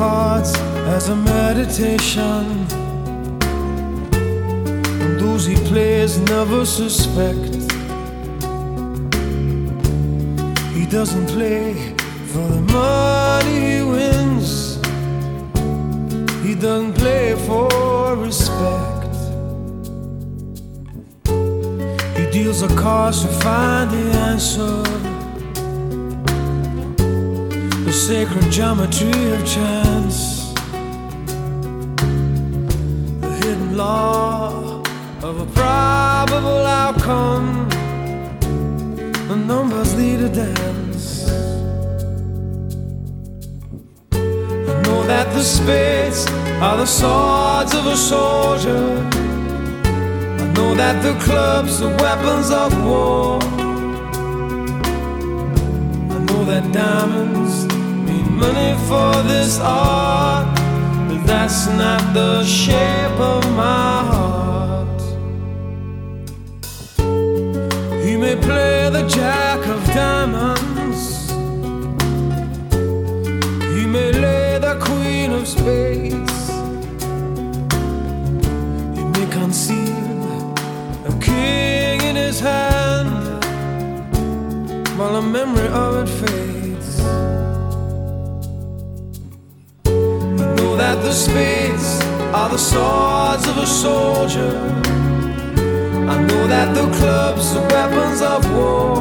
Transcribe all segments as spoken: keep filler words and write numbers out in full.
cards as a meditation, and those he plays never suspect. He doesn't play for the money he wins, he doesn't play for respect. He deals the cards to find the answer, the sacred geometry of chance, the hidden law of a probable outcome. The numbers lead a dance. I know that the spades are the swords of a soldier, I know that the clubs are weapons of war, I know that diamonds mean money for this art, but that's not the shape of my heart. He may play the jack of diamonds, he may lay the queen of spades, he may conceal a king in his hand while the memory of it fades. I know that the spades are the swords of a soldier, I know that the clubs are weapons of war,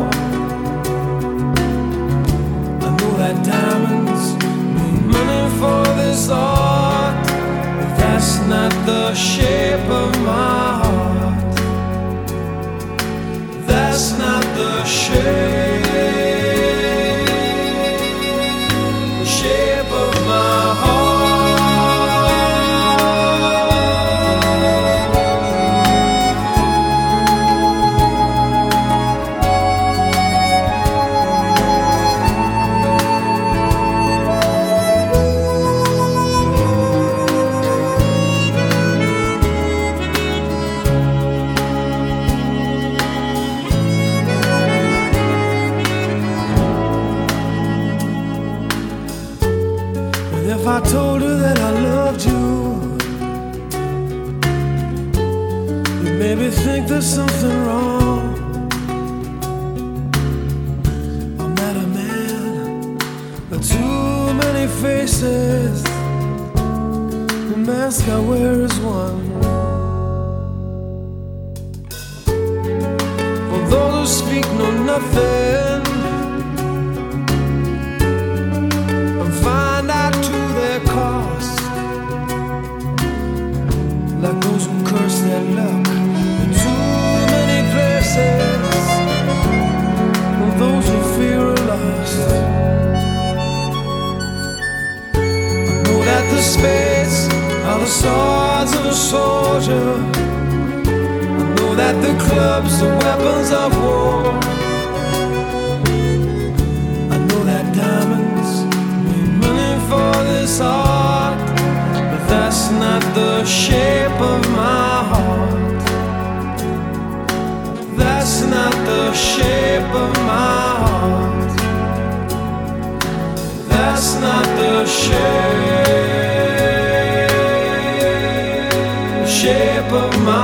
I know that diamonds mean money for this art, but that's not the shape of my heart. That's not the shape, the shape of my heart. If I told her that I loved you, you maybe think there's something wrong. I'm not a man with too many faces, the mask I wear is one. For those who speak know nothing and find out to their cost, like those who curse their luck in too many places, or those who fear are lost. I know that the spades are the swords of a soldier, I know that the clubs are weapons of war, I know that diamonds mean money for this art, but that's not the shape of my heart. That's not the shape of my heart. That's not the shape, shape of my